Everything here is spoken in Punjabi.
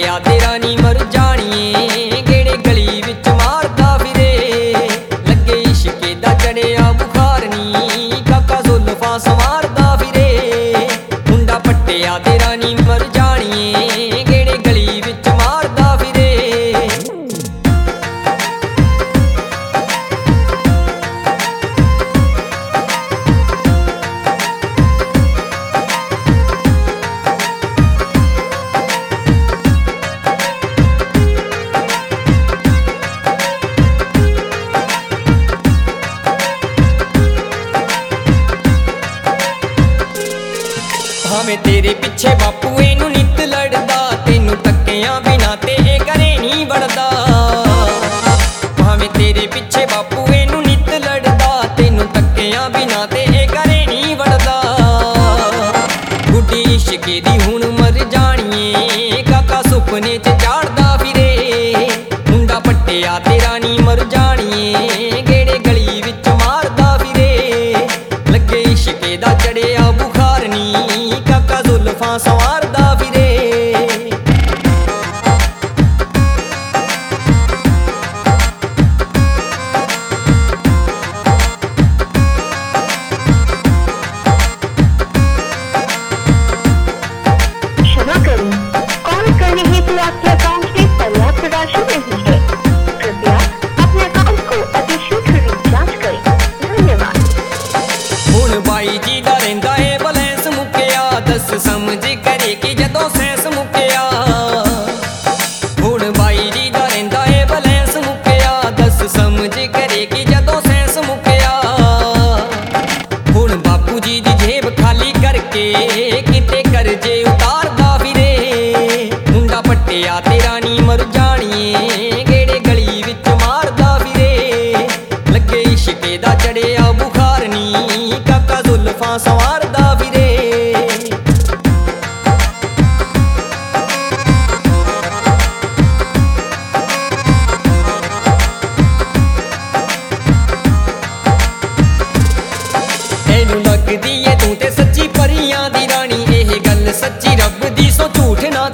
ਪੱਟਿਆ ਤੇਰਾ ਨੀ ਮਰ ਜਾਣੀਏ ਗੇੜੇ ਗਲੀ ਵਿੱਚ ਮਾਰਦਾ ਫਿਰੇ ਲੱਗੇ ਇਸ਼ਕੇ ਦਾ ਚੜਿਆ ਬੁਖਾਰ ਨੀ ਕਾਕਾ ਜ਼ੁਲਫਾਂ ਸੰਵਾਰਦਾ ਫਿਰੇ ਮੁੰਡਾ ਪੱਟਿਆ ਤੇਰਾ ਨੀ ਮਰ ਜਾਣੀਏ ਗੇੜੇ ਗਲੀ ਵਿੱਚ ਮਾਰਦਾ ਫਿਰੇ ਭਾਵੇਂ ਤੇਰੇ ਪਿੱਛੇ ਬਾਪੂ ਇਹਨੂੰ ਨਿੱਤ ਲੜਦਾ ਤੈਨੂੰ ਤੱਕਿਆਂ ਬਿਨਾ ਤੇ ਇਹ ਘਰੇ ਨਹੀਂ ਵੜਦਾ ਭਾਵੇਂ ਤੇਰੇ ਪਿੱਛੇ ਬਾਪੂ ਇਹਨੂੰ ਨਿੱਤ ਲੜਦਾ ਤੈਨੂੰ ਤੱਕਿਆਂ ਬਿਨਾ ਤੇ ਇਹ ਘਰੇ ਨਹੀਂ ਵੜਦਾ ਗੁੱਡੀ ਇਸ਼ਕੇ ਦੀ ਹੁਣ ਮਰ ਜਾਣੀਏ ਕਾਕਾ ਸੁਪਨੇ 'ਚ ਝਾੜਦਾ ਫਿਰੇ ਮੁੰਡਾ ਪੱਟਿਆ ਤੇਰਾ ਨੀ ਮਰ ਜਾਣੀਏ ਗੇੜੇ ਗਲੀ ਵਿੱਚ ਮਾਰਦਾ ਫਿਰੇ ਲੱਗੇ ਇਸ਼ਕੇ ਦਾ ਚੜਿਆ ਬੁਖਾਰ ਨੀ ਕਾਕਾ ਜ਼ੁਲਫਾਂ ਸੰਵਾਰਦਾ ਫਿਰੇ क्षमा करें, कॉल करने हेतु आपके अकाउंट में पर्याप्त राशि नहीं है। कृपया अपने अकाउंट को अतिशीघ्र रिचार्ज करें। धन्यवाद। ਹੁਣ ਬਾਈ ਜੀ ਦਾ ਰਹਿੰਦਾ ਏ ਬੈਲੈਂਸ ਮੁੱਕਿਆ ਦੱਸ ਸਮਝ ਕਰੇ ਕਿ ਜਦੋਂ ਸੈਂਸ ਮੁੱਕਿਆ ਹੁਣ ਬਾਈ ਜੀ ਦਾ ਰਹਿੰਦਾ ਏ ਬੈਲੈਂਸ ਮੁੱਕਿਆ ਦੱਸ ਸਮਝ ਕਰੇ ਕਿ ਜਦੋਂ ਸੈਂਸ ਮੁੱਕਿਆ ਹੁਣ ਬਾਪੂ ਜੀ ਦੀ ਜੇਬ ਖਾਲੀ ਕਰਕੇ ਕਿਤੇ ਕਰਜ਼ੇ ਉਤਾਰਦਾ ਫਿਰੇ ਮੁੰਡਾ ਪੱਟਿਆ ਤੇਰਾ ਨੀ ਮਰ ਜਾਣੀਏ ਗੇੜੇ ਗਲੀ ਵਿੱਚ ਮਾਰਦਾ ਫਿਰੇ ਲੱਗੇ ਇਸ਼ਕੇ ਦਾ ਚੜਿਆ ਬੁਖਾਰ ਨੀ ਕਾਕਾ ਜ਼ੁਲਫਾਂ ਸੰਵਾਰਦਾ ਫਿਰੇ ਇਹਨੂੰ ਲੱਗਦੀ ਏ ਤੂੰ ਤੇ ਸੱਚੀ ਪਰੀਆਂ ਦੀ ਰਾਣੀ ਇਹ ਗੱਲ ਸੱਚੀ ਰੱਬ ਦੀ ਸੋ ਝੂਠ ਨਾ